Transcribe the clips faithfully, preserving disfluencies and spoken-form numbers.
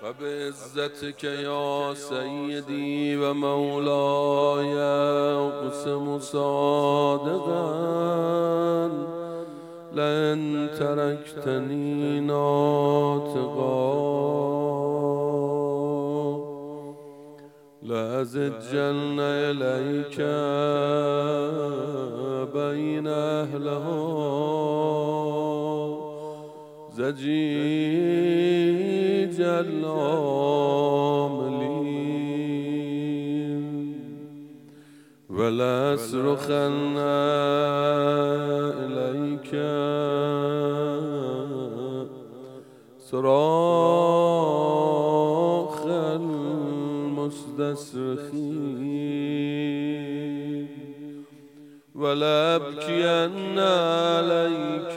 فبعزتك يا سيدي ومولاي أقسم صادقا لئن تركتني ناطقا لأزجن إليك بين أهلها زجيج العاملين ولأصرخن إليك صراخ المستصرخين ولأبكين عليك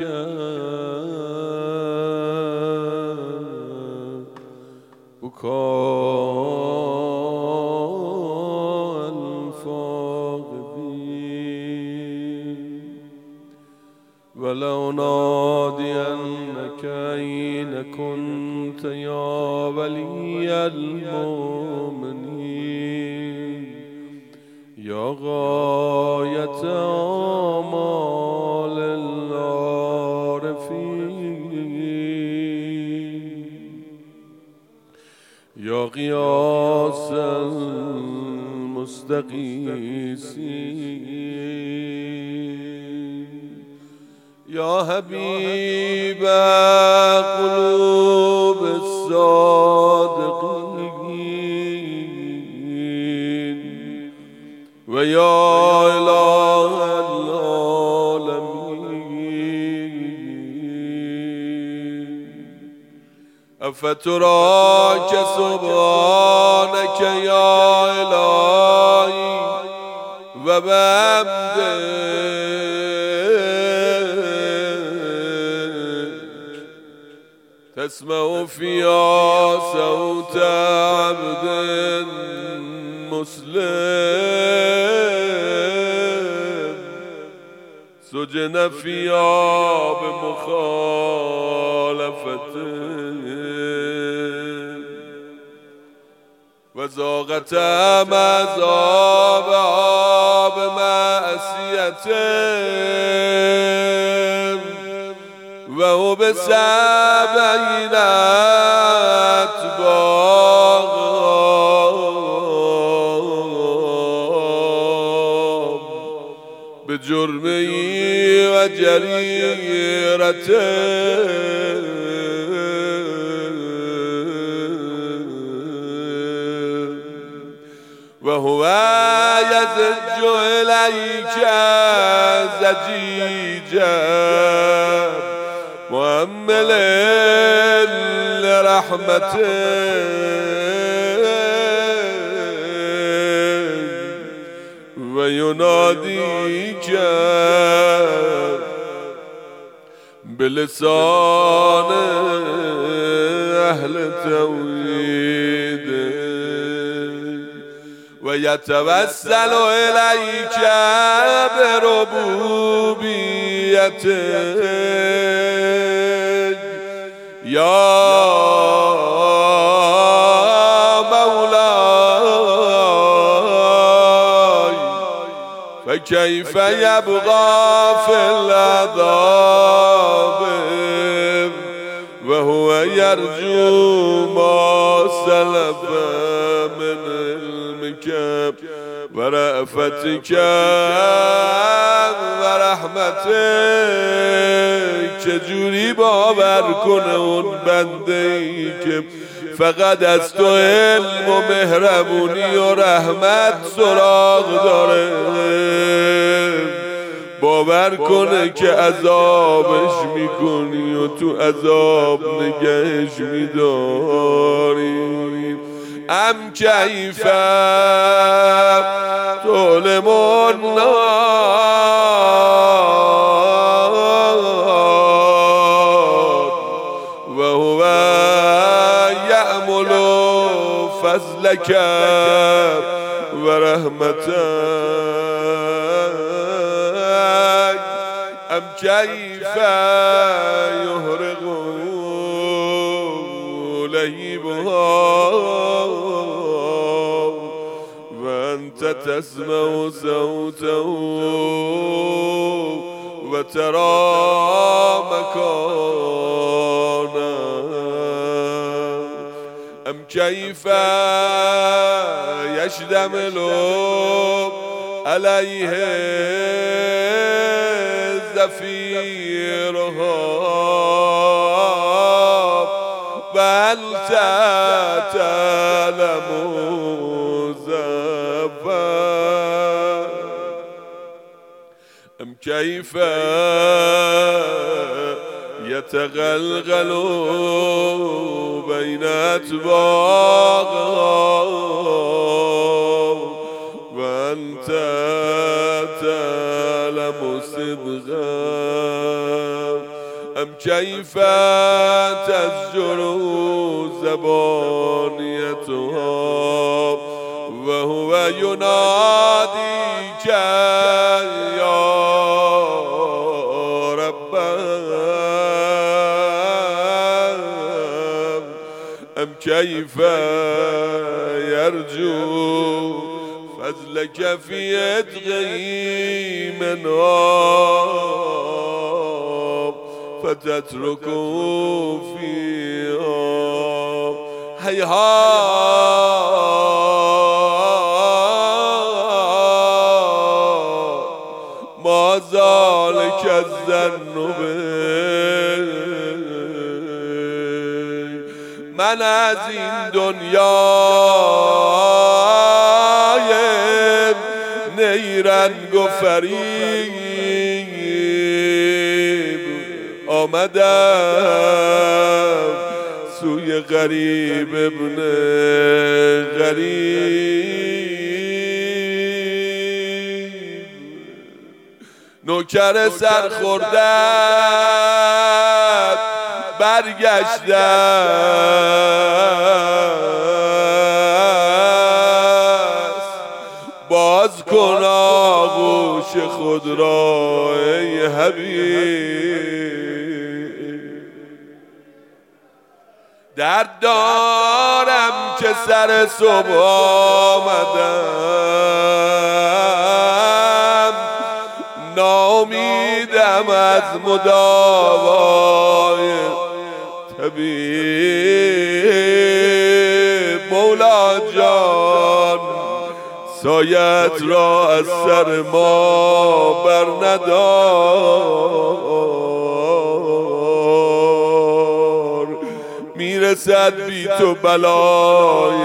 بكاء الفاقدين ولأنادينك أين كنت يا ولي المؤمنين يا غاية آمال العارفين يا غياث المستغيثين يا حبيب قلوب الصادقين ويا إله العالمين أفتراك سبحانك يا إلهي وبحمدك تسمع فيها صوت عبد مسلم سجن فيها بمخالفته وذاقت مذابها بمعصيته وهو بسبعين أتباع بجرمه وجريرته وهو يزج إليك زجيجا مؤمل لرحمته ويناديك بلسان أهل التوحيد ويتوسل إليك بربوبيتك يا مولاي فكيف يبغى في العذاب وهو يرجو ما سلف من علمك ورأفتك ورحمتك چجوری باور کنه اون بنده ای که فقط از تو علم و مهربونی و رحمت سراغ داره باور کنه که عذابش میکنی و تو عذاب نگهش میداری ام کیف تولم النار و هو یعمل فضلک و رحمتک ام کیف یهرق لهیبها و انت تسمع صوته و ترى مکانه ام کیف یشتمل علیه زفیرها و انت تعلم زفر ام کیف یتغلغل بین اطباقها و انت تعلم صدقا ام کیف تزجر زبانیتها و هو ینادیک یا رب ام کیف یرجو فضلك في عتقه منها فتتركه فيها هيهات ما ذلك الظن به من از این دنیای نیرنگ و فریب آمدم سوی غریب ابن غریب نوکر سرخوردت برگشته باز کن آغوش خود را ای حبیب درد دارم که سر صبح آمدم ناامیدم از مداوای طبیب مولا جان سایت را از سر ما بر ندار میرسد بی تو بلای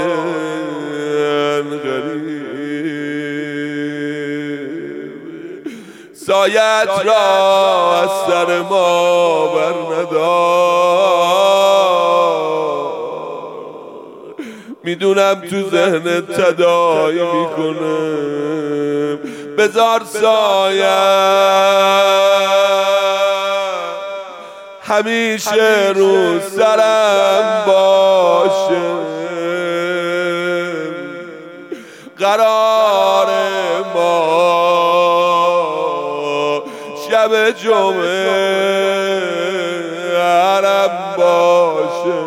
غریب سایت را از سر ما بر ندار میدونم تو ذهن تداعی میکنم بذار سایت همیشه رو سرم باشه قرار ما شب جمعه حرم باشه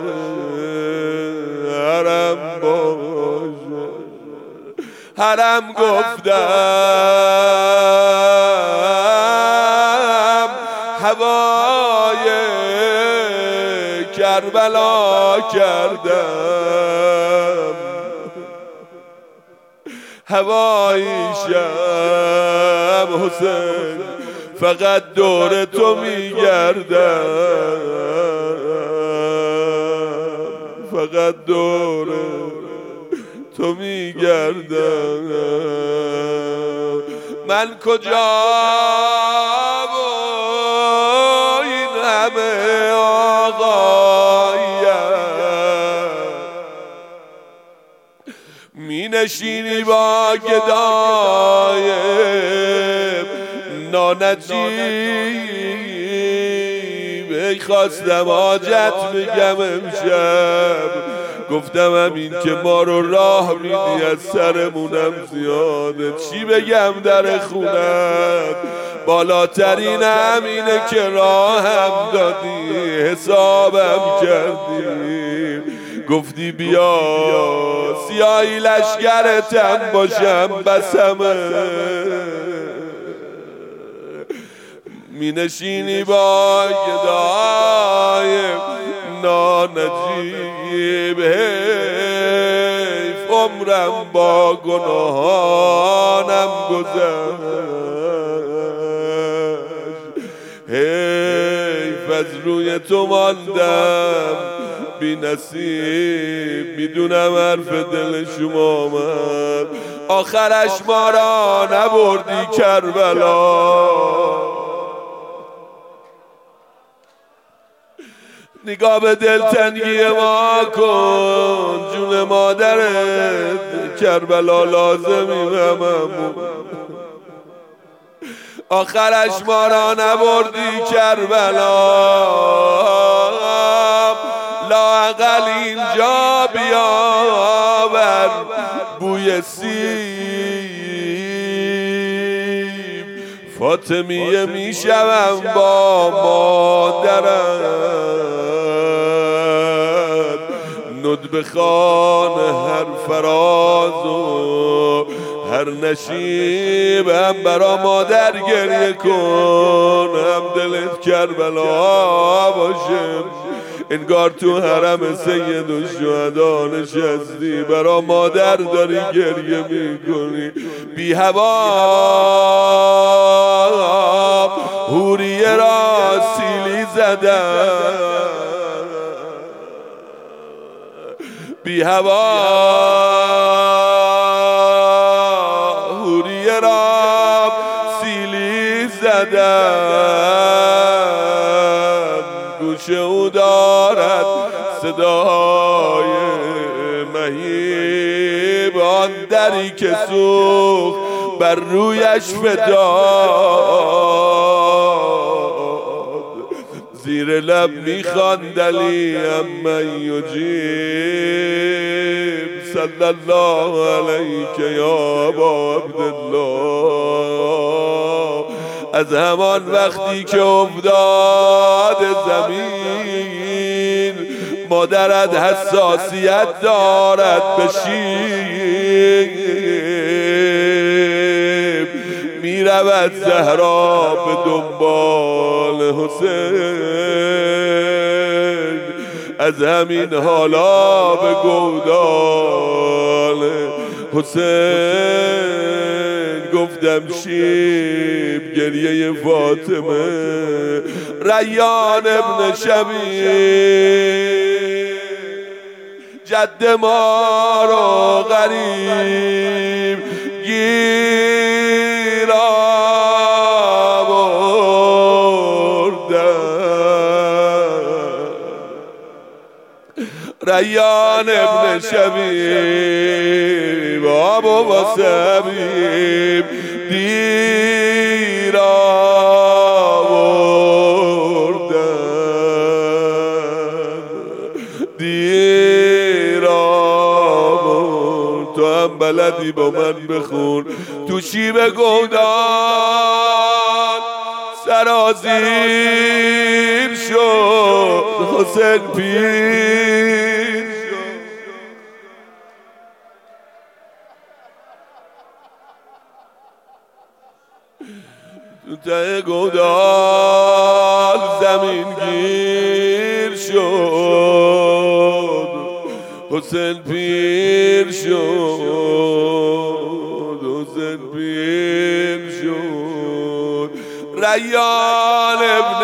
حرم باشه حرم گفتم هوای کربلا کردم هوای شب حسین فقط دور تو میگردم فقط دور تو میگردم من کجا و این همه آقایت می نشینی با گدای نانجیب ای خواستم حاجت بگم امشب گفتم همین که ما رو راه میدی از سرمونم زیاده چی بگم در خونت بالاترین همینه که راهم دادی حسابم کردی گفتی بیا سیاهی لشکرتم باشم بسمه، می نشینی با گدای نانجیب، حیف عمرم با گناهانم گذشت، حیف از روی تو ماندم بی نصیب، میدونم حرف دل شما آمد، آخرش ما را نبردی کربلا. نگاه به دلتنگی ما کن، جون مادرت کربلا لازمی هممون، آخرش ما را نبردی کربلا، لااقل اینجا بیاور بوی سیب، فاطمیه میشوم با مادرت، ندبه خوان هر فراز و هر نشیبم برا مادر گریه کن، هم دلت کربلا باشه، انگار تو حرم سید الشهدا نشستی برا مادر داری گریه میکنی. بی هوا حوریه را سیلی زدم، بی هوا حوریه را سیلی زدم، گوش او دارد صدای مهیب، آن دری که سوخت بر رویش فتاد، زیر لب میخواند علی امن یجیب، صلی الله علیک یا ابا عبدالله. از همان وقتی که افتاد زمین، مادرت حساسیت دارد به شیب، می رود زهرا به دنبال حسین، از همین حالا به گودال حسین گفتم شیب گریه فاطمه. ریان ابن شبیب جد ما رو غریب گیر آوردن، ریان ابن شبیب آب و واسبیب دیر آوردن، دیر آورد. تو هم بلدی با من بخون، تو شیب گودان سرازیر شد حسین پیر شد. تو ته گودال زمین گیر شد حسین پیر شد، حسین پیر شد. ریان ابن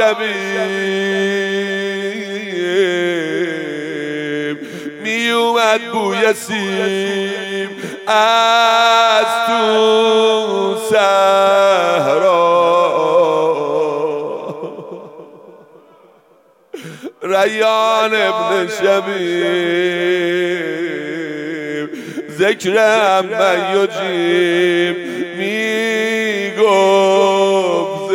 شبیب می اومد بوی سیب از تو صحرا، ریان ابن شبیب ذکر امن یجیب می گفت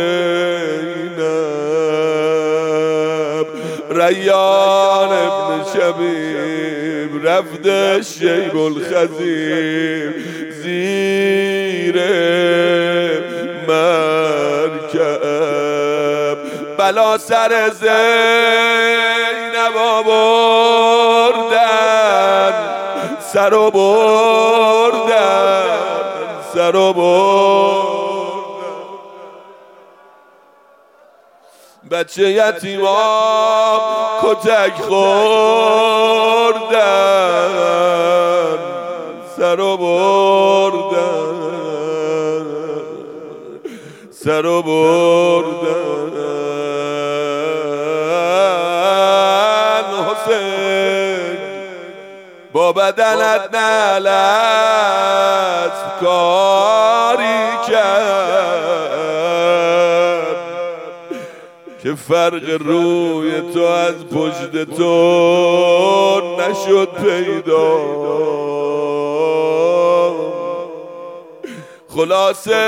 زینب. ریان ابن شبیب رفته شیب الخزیب زیر مرکب، بلا سر زینب آورد سرو بردن سرو بردن بچه یتیما کتک خوردن سرو بردن سرو بردن حسین با بدنت نلت کاری کرد که فرق روی تو از پشت تو نشد پیدا خلاصه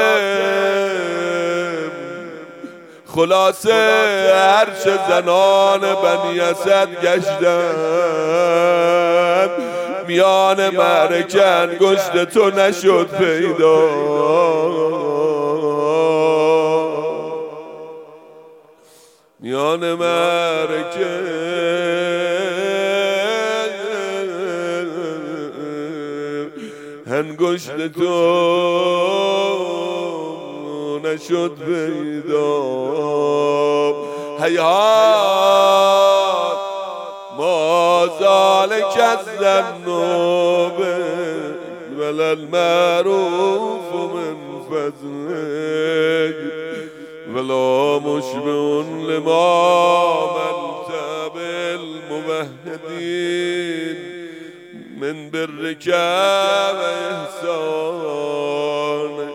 خلاصه هرچه زنان بنی اسد گشتن میان معرکه انگشت تو نشد پیدا میان معرکه انگشت تو نشد پیدا هیهات ما ذلک الذنوب ولا المعروف من فضلک ولا مشبع لما ملت بالموحدین من برك وإحسانك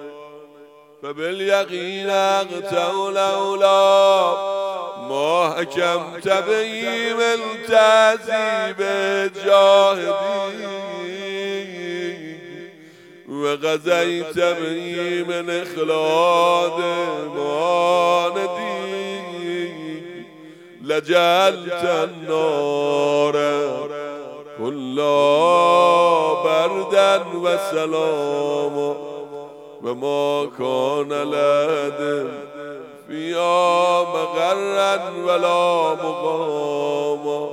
فباليقين أقتل الأولى ما حكمت به من تعذيب الجاهدين وقضيت به من إخلاد المعاندين لجعلت النار كلا بردا وسلاما وما كان لدم فيها مغرا ولا مقاما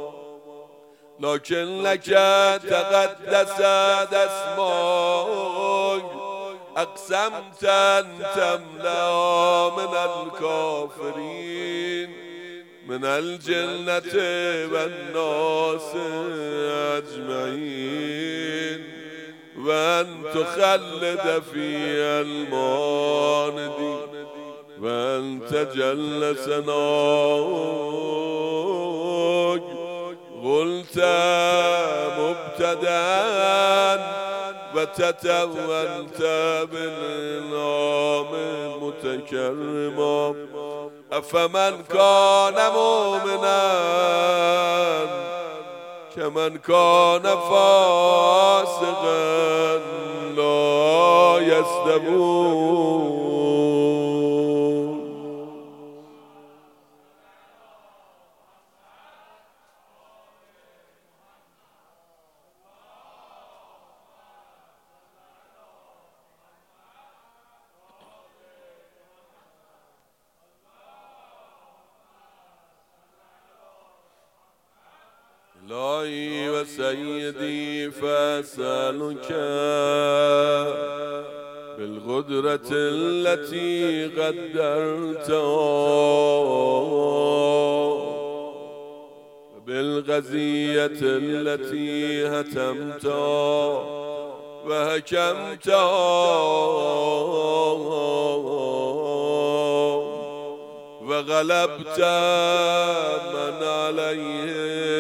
لكن لك تقدست اسماك اقسمت ان تملا من الكافرين من الجنة والناس أجمعين وأن تخلد فيها المعاندين وأن تجل سناك قلت مبتدأ وتتولت بالنعم متكرما أفمن كان مؤمنا كمن كان فاسقا لا يستوون إلهي وسيدي فأسألك بالقدرة التي قدرتها وبالغزية التي هتمتها وحكمتها وغلبت من عليه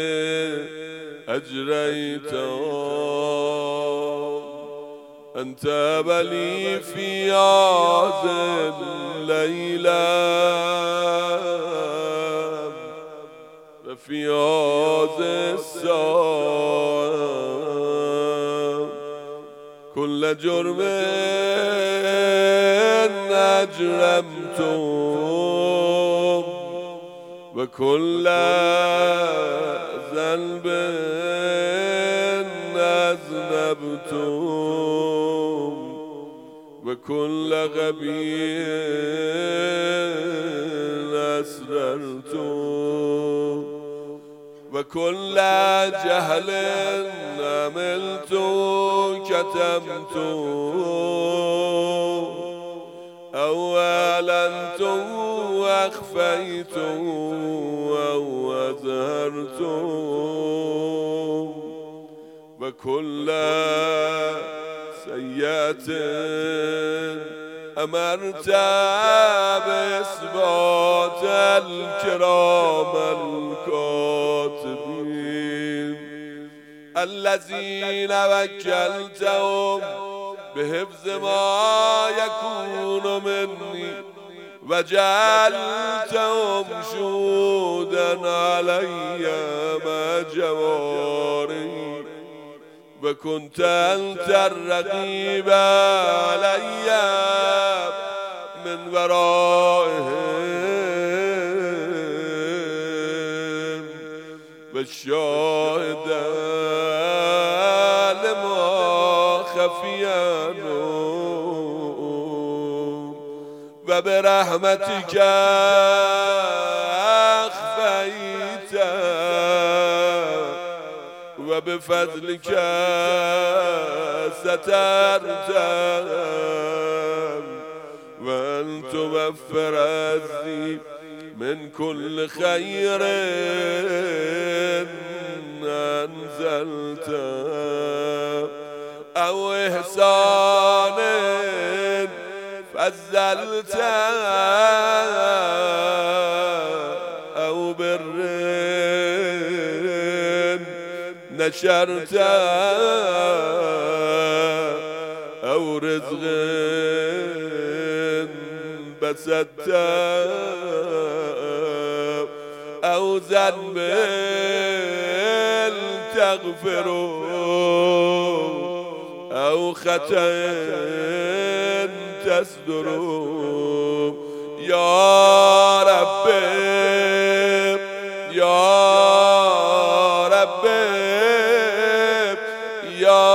أجريت أنت بلي في هذه الليلة وفي هذه الساعة كل جرم أجرمته وكل ذنب أذنبتم وكل غبي أسررتم كل جهل عملت كتمت أو أعلنت وأخفيت أو أظهرت وكل سيئة أمرت بإثبات الكرام الكاتبين الذين وكلتهم بحفظ ما يكون مني وجعلتهم شهودا علي مع جواري وكنت أنت الرقيب علي من ورائهم والشاهد لما خفي عنهم وبرحمتك أخفيت وبفضلك سترت وأن توفر عزي من كل خير أنزلت أو إحسان فضلت أو بر نشرت أو رزق بسطت أو ذنب تغفر أو خطأ تصدر يا رب يا رب يا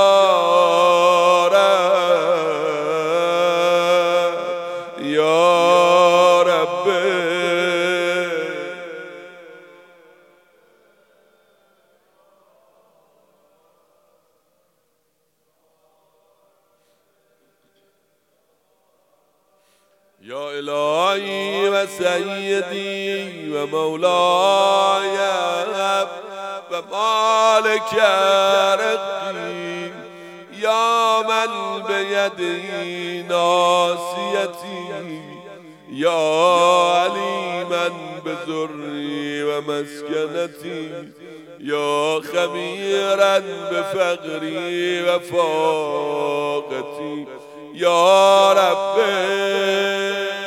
رب يا رب يا إلهي وسيدي ومولاي ومالك رقي يا من بيدي ناصيتي يا عليما بزري ومسكنتي يا خبيرا بفقري وفاقتي يا ربي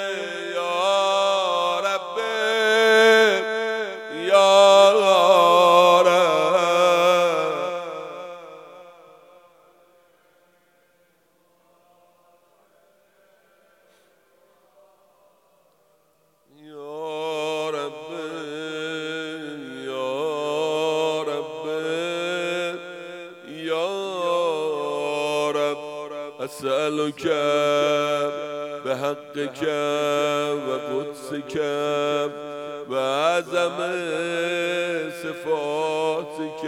أسألك بحقك وقدسك وعظم صفاتك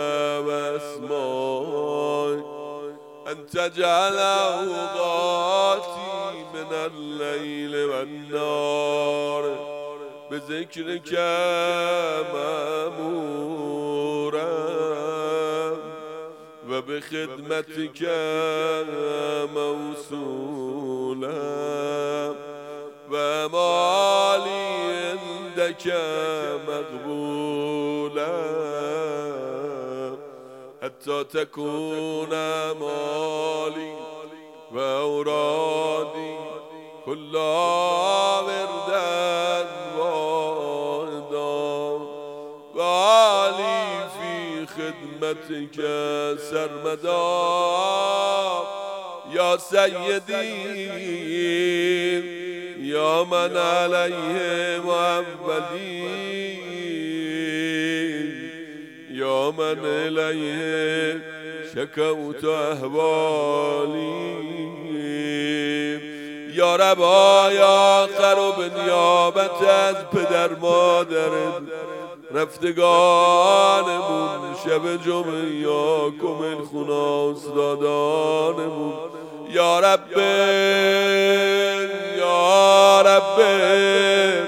وأسمائك أن تجعل أوقاتي من الليل والنهار بذكرك مأمورا وبخدمتك موصولا ومالي عندك مقبولا حتى تكون مالي وأورادي كلها وردا واحدا وعلي في خدمتك سرمدا يا سيدي يا من عليه معولين يا من إليه شكوت أهوالي یا ربا یا آخر و به نیابت از پدر مادرت رفتگانمون شب جمعه یا کمل خوناس دادانمون یا رب یا رب